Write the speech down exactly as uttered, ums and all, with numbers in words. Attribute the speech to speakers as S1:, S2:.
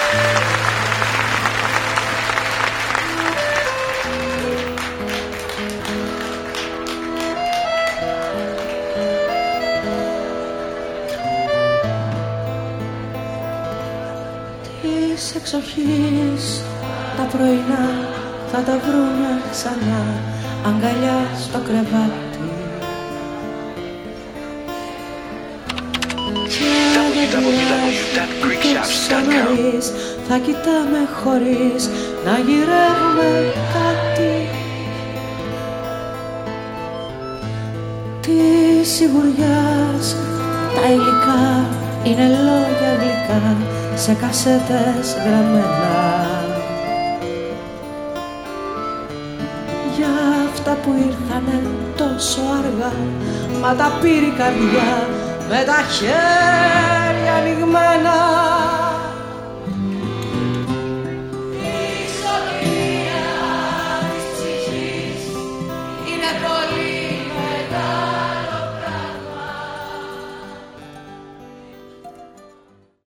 S1: Της εξοχής τα πρωινά θα τα βρούμε ξανά, αγκαλιά στο κρεβάτι.
S2: double-u double-u double-u dot greek shops dot com
S1: θα κοιτάμε χωρίς να γυρεύουμε κάτι. Τη σιγουριάς τα υλικά είναι λόγια γλυκά σε κασέτες γραμμένα. Για αυτά που ήρθανε τόσο αργά, μα τα πήρε η καρδιά με τα χέρια ανοιγμένα. Η σωτηρία της ψυχής είναι πολύ